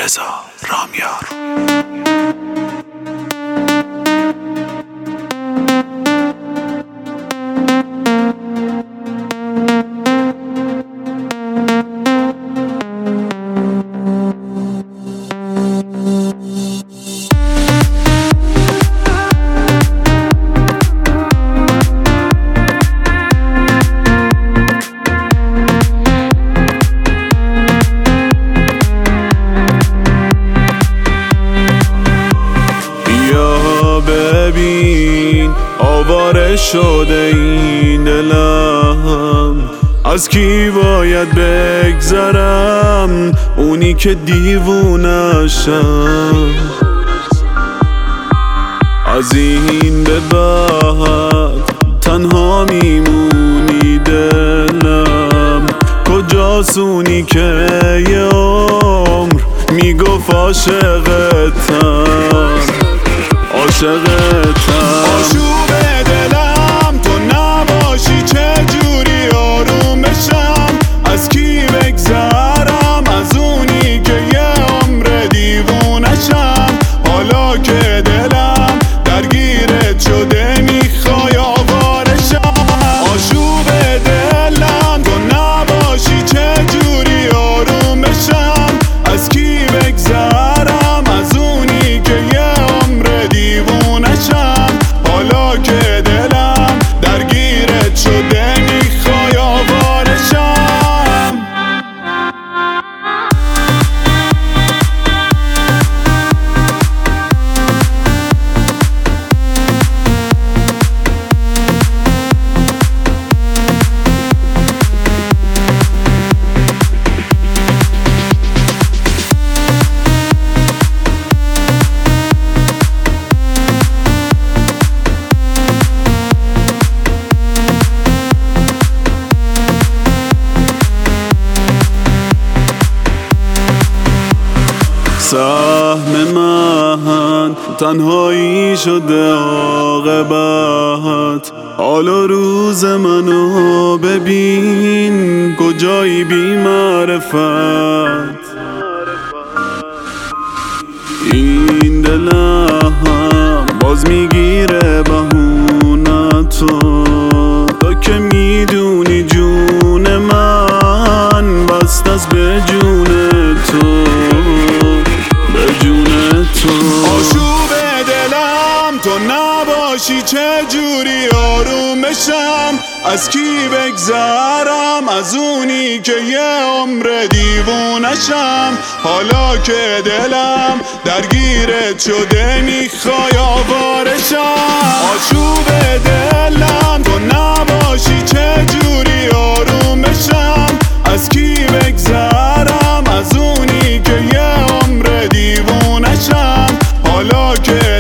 رضا رامیار. ببین آواره شده این دلم، از کی باید بگذرم؟ اونی که دیوونشم. از این به بعد تنها میمونی دلم، کجاست اونی که یه عمر میگفت عاشقتم. آشوب دلم تو نباشی چجوری آروم بشم؟ از کی بگذرم؟ از اونی که یه عمر دیوونشم. حالا که دلم درگیرت شده میخوای آوارشم. آشوب دلم تو نباشی چجوری آروم بشم؟ از کی بگذرم؟ از اونی که یه حالا که دلم درگیرت شده میخوای آوارشم. سهم من تنهایی شده عاقبت، حالا روز منو ببین کجایی بی معرفت. این دلم باز میگیره بهونتو، تو که میدونی جون من بست از به جون تو. آشوب دلم تو نباشی چجوری آروم بشم؟ از کی بگذرم؟ از اونی که یه عمر دیوونشم. حالا که دلم درگیرت شده میخوای آوارشم. آشوب دلم تو نباشی چجوری آروم بشم؟ از کی بگذرم؟ از اونی که یه عمر دیوونشم. حالا که